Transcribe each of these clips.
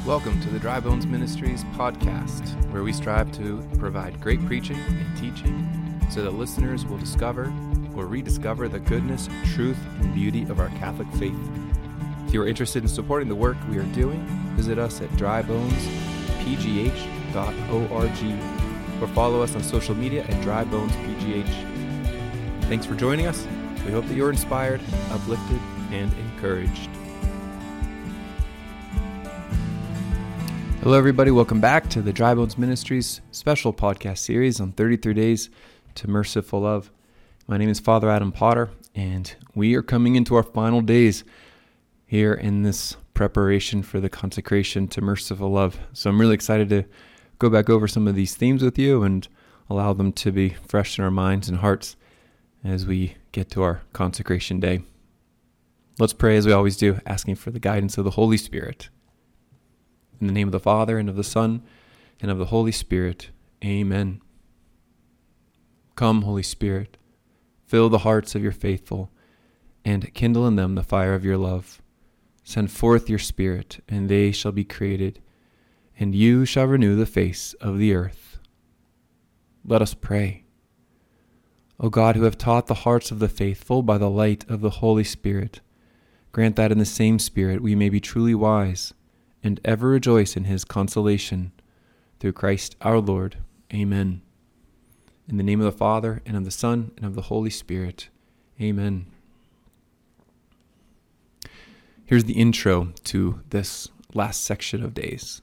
Welcome to the Dry Bones Ministries podcast, where we strive to provide great preaching and teaching so that listeners will discover or rediscover the goodness, truth, and beauty of our Catholic faith. If you are interested in supporting the work we are doing, visit us at drybones.pgh.org or follow us on social media at drybonesPGH. Thanks for joining us. We hope that you're inspired, uplifted, and encouraged. Hello, everybody. Welcome back to the Dry Bones Ministries special podcast series on 33 Days to Merciful Love. My name is Father Adam Potter, and we are coming into our final days here in this preparation for the consecration to merciful love. So I'm really excited to go back over some of these themes with you and allow them to be fresh in our minds and hearts as we get to our consecration day. Let's pray as we always do, asking for the guidance of the Holy Spirit. In the name of the Father, and of the Son, and of the Holy Spirit. Amen. Come, Holy Spirit, fill the hearts of your faithful, and kindle in them the fire of your love. Send forth your Spirit, and they shall be created, and you shall renew the face of the earth. Let us pray. O God, who have taught the hearts of the faithful by the light of the Holy Spirit, grant that in the same Spirit we may be truly wise, and ever rejoice in his consolation. Through Christ our Lord. Amen. In the name of the Father, and of the Son, and of the Holy Spirit. Amen. Here's the intro to this last section of days.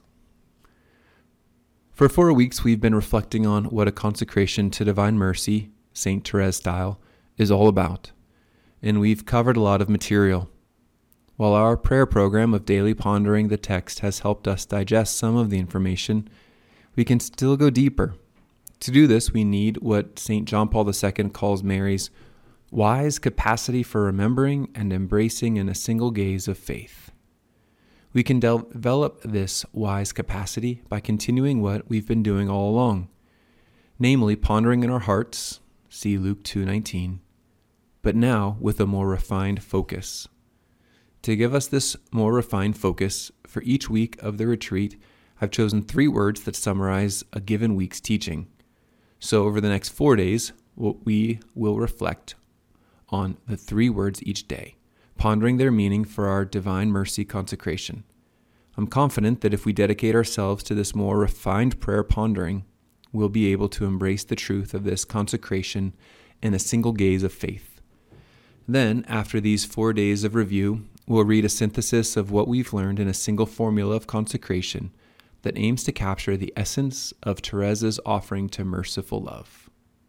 For 4 weeks, we've been reflecting on what a consecration to divine mercy, St. Therese style, is all about. And we've covered a lot of material. While our prayer program of daily pondering the text has helped us digest some of the information, we can still go deeper. To do this, we need what St. John Paul II calls Mary's wise capacity for remembering and embracing in a single gaze of faith. We can develop this wise capacity by continuing what we've been doing all along, namely pondering in our hearts, see Luke 2:19, but now with a more refined focus. To give us this more refined focus for each week of the retreat, I've chosen 3 words that summarize a given week's teaching. So over the next 4 days, we will reflect on the 3 words each day, pondering their meaning for our Divine Mercy consecration. I'm confident that if we dedicate ourselves to this more refined prayer pondering, we'll be able to embrace the truth of this consecration in a single gaze of faith. Then, after these 4 days of review, we'll read a synthesis of what we've learned in a single formula of consecration that aims to capture the essence of Therese's offering to merciful love.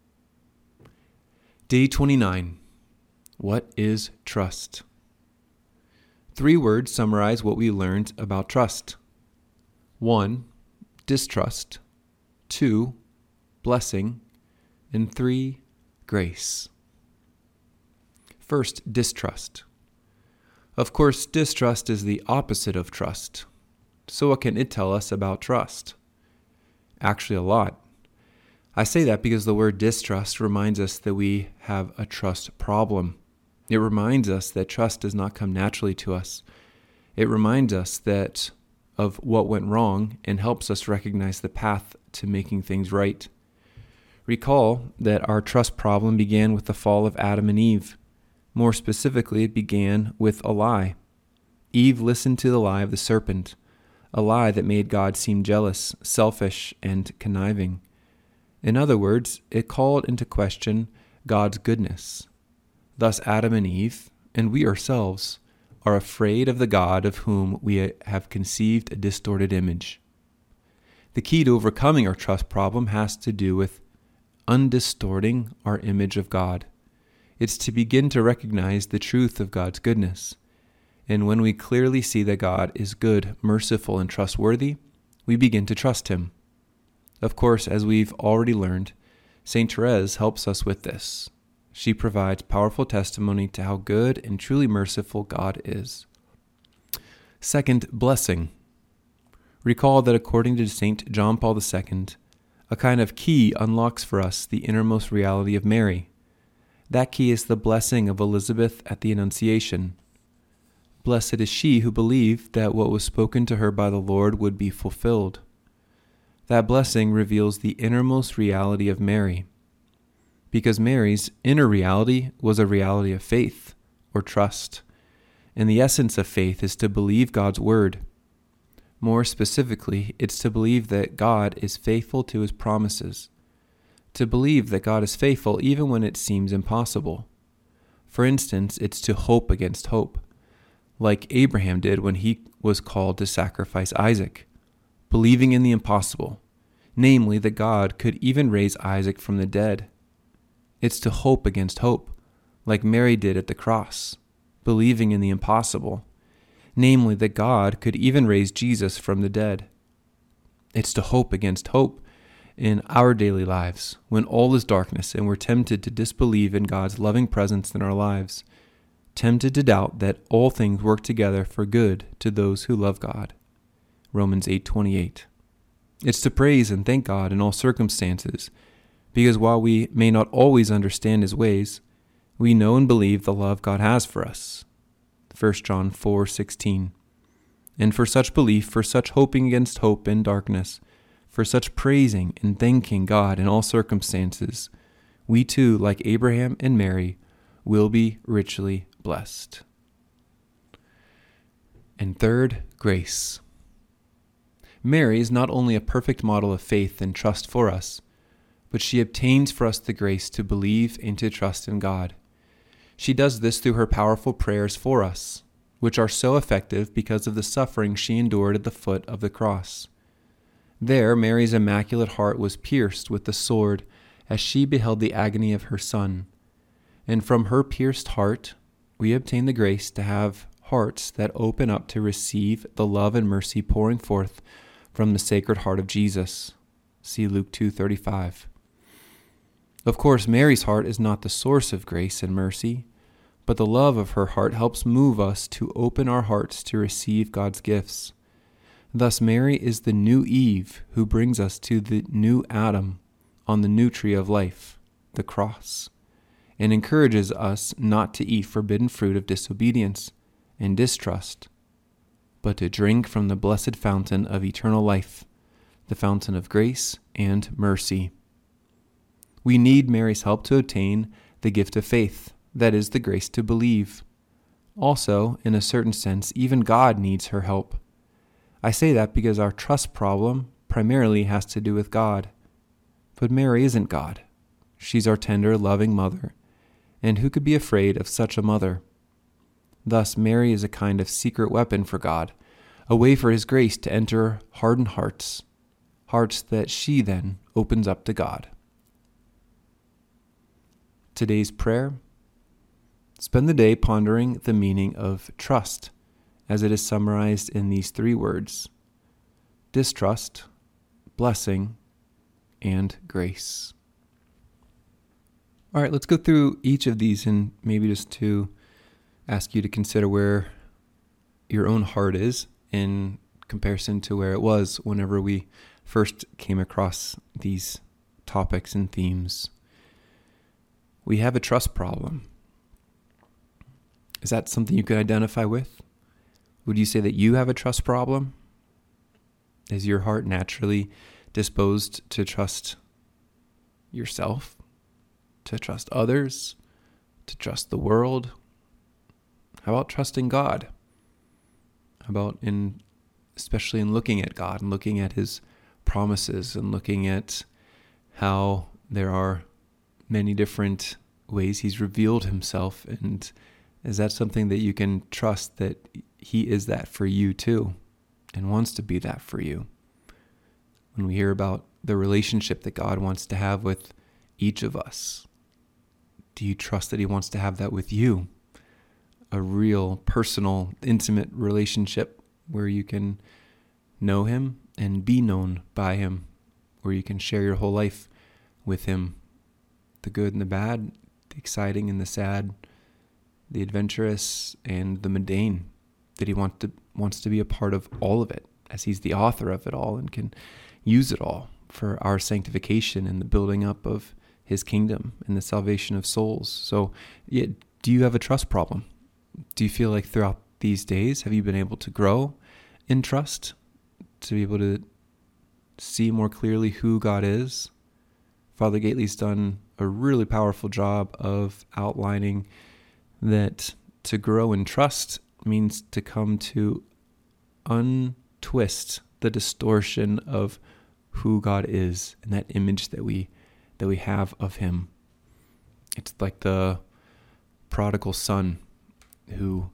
Day 29. What is trust? 3 words summarize what we learned about trust. 1. Distrust. 2. Blessing. And 3. Grace. First, distrust. Of course, distrust is the opposite of trust. So what can it tell us about trust? Actually, a lot. I say that because the word distrust reminds us that we have a trust problem. It reminds us that trust does not come naturally to us. It reminds us that of what went wrong and helps us recognize the path to making things right. Recall that our trust problem began with the fall of Adam and Eve. More specifically, it began with a lie. Eve listened to the lie of the serpent, a lie that made God seem jealous, selfish, and conniving. In other words, it called into question God's goodness. Thus Adam and Eve, and we ourselves, are afraid of the God of whom we have conceived a distorted image. The key to overcoming our trust problem has to do with undistorting our image of God. It's to begin to recognize the truth of God's goodness. And when we clearly see that God is good, merciful, and trustworthy, we begin to trust Him. Of course, as we've already learned, St. Therese helps us with this. She provides powerful testimony to how good and truly merciful God is. Second, blessing. Recall that according to St. John Paul II, a kind of key unlocks for us the innermost reality of Mary. That key is the blessing of Elizabeth at the Annunciation. Blessed is she who believed that what was spoken to her by the Lord would be fulfilled. That blessing reveals the innermost reality of Mary, because Mary's inner reality was a reality of faith or trust, and the essence of faith is to believe God's word. More specifically, it's to believe that God is faithful to his promises, to believe that God is faithful even when it seems impossible. For instance, it's to hope against hope, like Abraham did when he was called to sacrifice Isaac, believing in the impossible, namely that God could even raise Isaac from the dead. It's to hope against hope, like Mary did at the cross, believing in the impossible, namely that God could even raise Jesus from the dead. It's to hope against hope in our daily lives when all is darkness and we're tempted to disbelieve in God's loving presence in our lives, tempted to doubt that all things work together for good to those who love God. Romans 8:28. It's to praise and thank God in all circumstances, because while we may not always understand his ways, we know and believe the love God has for us. 1 John 4:16. And for such belief, for such hoping against hope in darkness, for such praising and thanking God in all circumstances, we too, like Abraham and Mary, will be richly blessed. And third, grace. Mary is not only a perfect model of faith and trust for us, but she obtains for us the grace to believe and to trust in God. She does this through her powerful prayers for us, which are so effective because of the suffering she endured at the foot of the cross. There, Mary's immaculate heart was pierced with the sword as she beheld the agony of her Son. And from her pierced heart, we obtain the grace to have hearts that open up to receive the love and mercy pouring forth from the Sacred Heart of Jesus. See Luke 2:35. Of course, Mary's heart is not the source of grace and mercy, but the love of her heart helps move us to open our hearts to receive God's gifts. Thus, Mary is the new Eve who brings us to the new Adam on the new tree of life, the cross, and encourages us not to eat forbidden fruit of disobedience and distrust, but to drink from the blessed fountain of eternal life, the fountain of grace and mercy. We need Mary's help to obtain the gift of faith, that is, the grace to believe. Also, in a certain sense, even God needs her help. I say that because our trust problem primarily has to do with God. But Mary isn't God. She's our tender, loving mother, and who could be afraid of such a mother? Thus, Mary is a kind of secret weapon for God, a way for his grace to enter hardened hearts, hearts that she then opens up to God. Today's prayer: spend the day pondering the meaning of trust, as it is summarized in these three words: distrust, blessing, and grace. All right, let's go through each of these and maybe just to ask you to consider where your own heart is in comparison to where it was whenever we first came across these topics and themes. We have a trust problem. Is that something you could identify with? Would you say that you have a trust problem? Is your heart naturally disposed to trust yourself, to trust others, to trust the world? How about trusting God? How about especially in looking at God and looking at his promises and looking at how there are many different ways he's revealed himself, and is that something that you can trust that he is that for you too and wants to be that for you? When we hear about the relationship that God wants to have with each of us, do you trust that he wants to have that with you? A real, personal, intimate relationship where you can know him and be known by him, where you can share your whole life with him, the good and the bad, the exciting and the sad, the adventurous and the mundane, that he wants to be a part of all of it, as he's the author of it all and can use it all for our sanctification and the building up of his kingdom and the salvation of souls. So, do you have a trust problem? Do you feel like throughout these days? Have you been able to grow in trust, to be able to see more clearly who God is? Father Gately's done a really powerful job of outlining that to grow in trust means to come to untwist the distortion of who God is and that image that we have of him. It's like the prodigal son who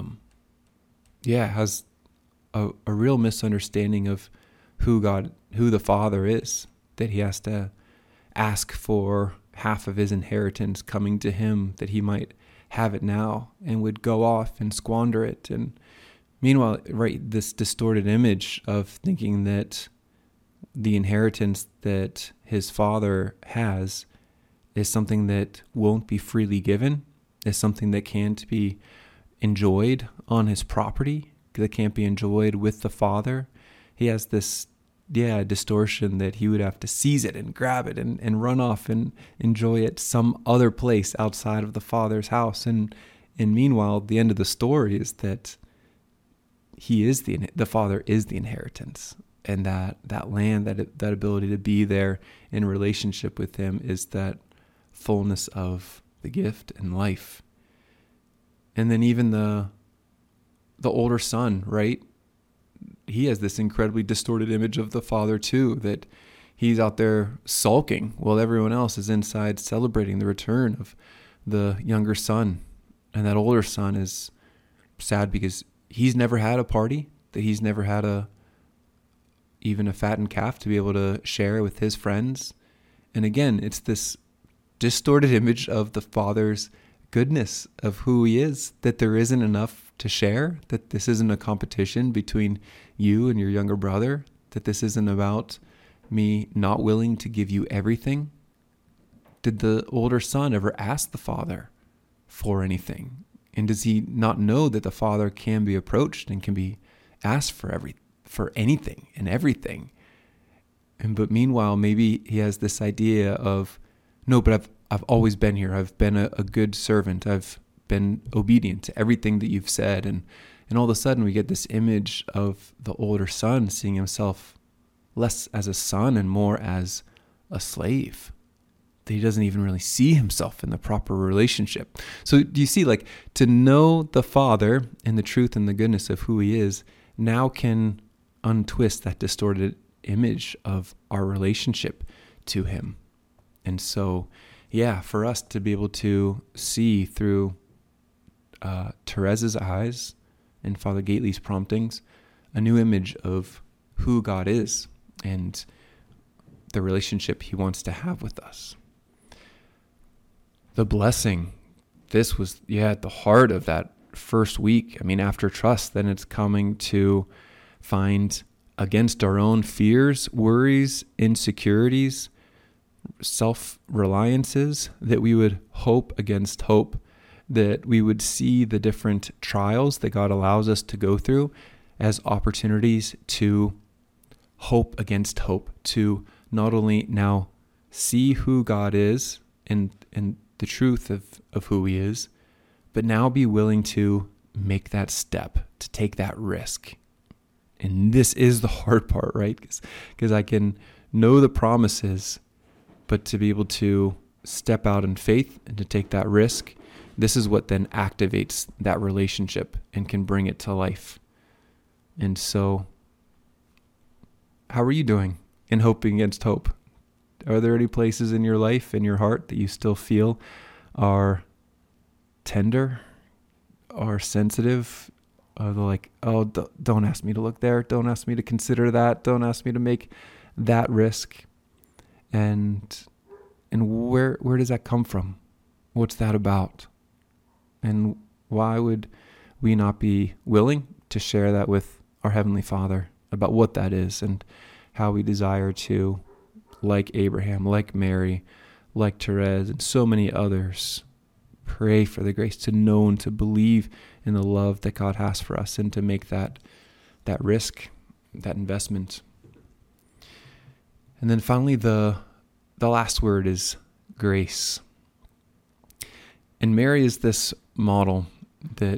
has a real misunderstanding of who the Father is, that he has to ask for half of his inheritance coming to him that he might have it now, and would go off and squander it. And meanwhile, right, this distorted image of thinking that the inheritance that his father has is something that won't be freely given, is something that can't be enjoyed on his property, that can't be enjoyed with the father. He has this distortion that he would have to seize it and grab it and run off and enjoy it some other place outside of the father's house. And meanwhile, the end of the story is that the father is the inheritance, and that land, that ability to be there in relationship with him is that fullness of the gift and life. And then even the older son, right? He has this incredibly distorted image of the father too, that he's out there sulking while everyone else is inside celebrating the return of the younger son. And that older son is sad because he's never had a party, that he's never had even a fattened calf to be able to share with his friends. And again, it's this distorted image of the father's goodness, of who he is, that there isn't enough to share, that this isn't a competition between you and your younger brother, that this isn't about me not willing to give you everything. Did the older son ever ask the father for anything? And does he not know that the father can be approached and can be asked for anything and everything? But meanwhile, maybe he has this idea of, no, but I've always been here. I've been a good servant. I've been obedient to everything that you've said. And all of a sudden we get this image of the older son seeing himself less as a son and more as a slave, that he doesn't even really see himself in the proper relationship. So do you see, like, to know the Father and the truth and the goodness of who he is now can untwist that distorted image of our relationship to him. And so, for us to be able to see through Therese's eyes and Father Gately's promptings a new image of who God is and the relationship he wants to have with us. The blessing, this was at the heart of that first week. I mean, after trust, then it's coming to find against our own fears, worries, insecurities, self-reliances, that we would hope against hope, that we would see the different trials that God allows us to go through as opportunities to hope against hope, to not only now see who God is and the truth of who he is, but now be willing to make that step, to take that risk. And this is the hard part, right? Because I can know the promises, but to be able to step out in faith and to take that risk, this is what then activates that relationship and can bring it to life. And so, how are you doing in hoping against hope? Are there any places in your life, in your heart, that you still feel are tender, are sensitive, are like, oh, don't ask me to look there, don't ask me to consider that, don't ask me to make that risk? And where does that come from? What's that about? And why would we not be willing to share that with our Heavenly Father about what that is and how we desire to, like Abraham, like Mary, like Therese, and so many others, pray for the grace to know and to believe in the love that God has for us and to make that risk, that investment. And then finally, the last word is grace. And Mary is this model that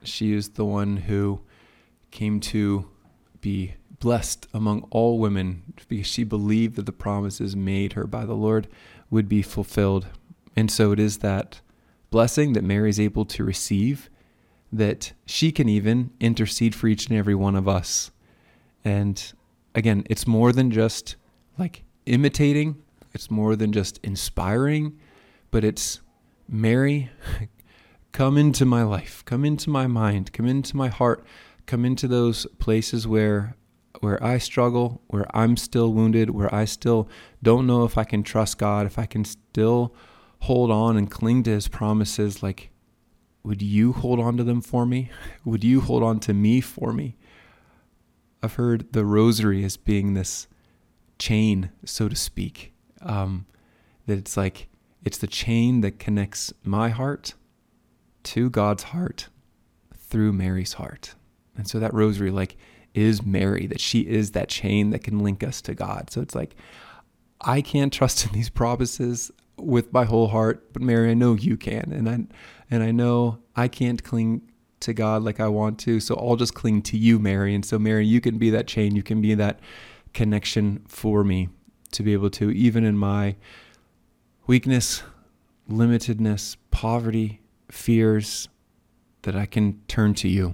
She is the one who came to be blessed among all women because she believed that the promises made her by the Lord would be fulfilled. And so it is that blessing that Mary is able to receive, that she can even intercede for each and every one of us. And again, it's more than just like imitating. It's more than just inspiring, but it's, Mary, come into my life, come into my mind, come into my heart, come into those places where I struggle, where I'm still wounded, where I still don't know if I can trust God, if I can still hold on and cling to his promises. Like, would you hold on to them for me? Would you hold on to me for me? I've heard the rosary as being this chain, so to speak, that it's like, it's the chain that connects my heart to God's heart through Mary's heart. And so that rosary, like, is Mary, that she is that chain that can link us to God. So it's like, I can't trust in these promises with my whole heart, but Mary, I know you can. And I know I can't cling to God like I want to, so I'll just cling to you, Mary. And so Mary, you can be that chain, you can be that connection for me to be able to, even in my weakness, limitedness, poverty, fears, that I can turn to you.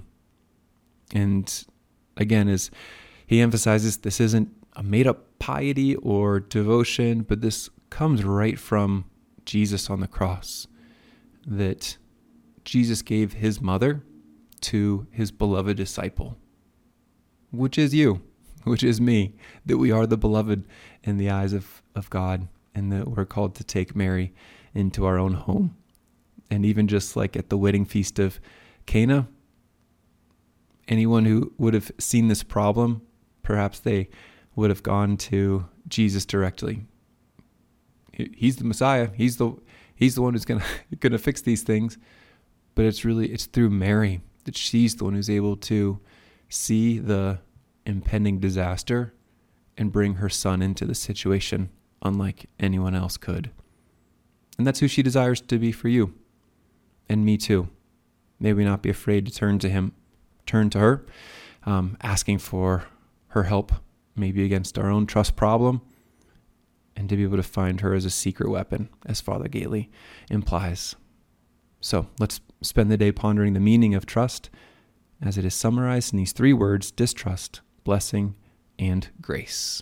And again, as he emphasizes, this isn't a made-up piety or devotion, but this comes right from Jesus on the cross, that Jesus gave his mother to his beloved disciple, which is you, which is me, that we are the beloved in the eyes of God, and that we're called to take Mary into our own home. And even just like at the wedding feast of Cana, anyone who would have seen this problem, perhaps they would have gone to Jesus directly. He's the Messiah. He's the one who's gonna fix these things. But it's through Mary that she's the one who's able to see the impending disaster and bring her son into the situation unlike anyone else could. And that's who she desires to be for you and me too. May we not be afraid to turn to her, asking for her help, maybe against our own trust problem, and to be able to find her as a secret weapon, as Father Gately implies. So let's spend the day pondering the meaning of trust as it is summarized in these three words: distrust, blessing, and grace.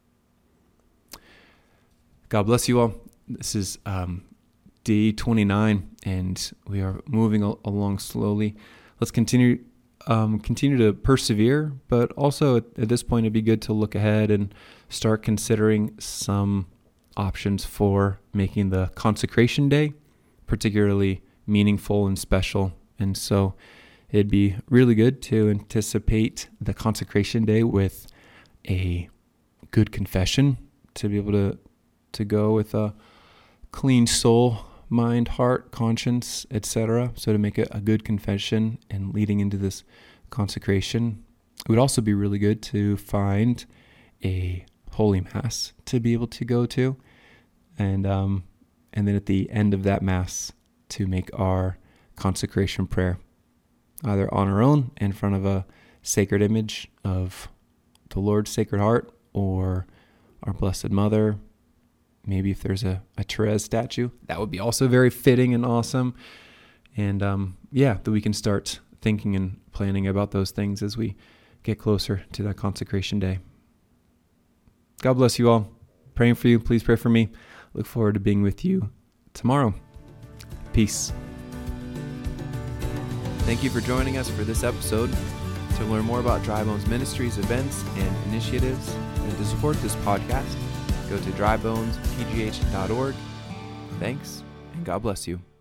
God bless you all. This is day 29, and we are moving along slowly. Let's continue to persevere, but also at this point, it'd be good to look ahead and start considering some options for making the consecration day particularly meaningful and special. And so it'd be really good to anticipate the consecration day with a good confession, to be able to go with a clean soul, mind, heart, conscience, etc. So to make a good confession and leading into this consecration. It would also be really good to find a Holy Mass to be able to go to, and then at the end of that Mass to make our consecration prayer, either on our own in front of a sacred image of the Lord's Sacred Heart or our Blessed Mother. Maybe if there's a Therese statue, that would be also very fitting and awesome. And that we can start thinking and planning about those things as we get closer to that consecration day. God bless you all. Praying for you. Please pray for me. Look forward to being with you tomorrow. Peace. Thank you for joining us for this episode. To learn more about Dry Bones Ministries events and initiatives, and to support this podcast, go to drybonespgh.org. Thanks, and God bless you.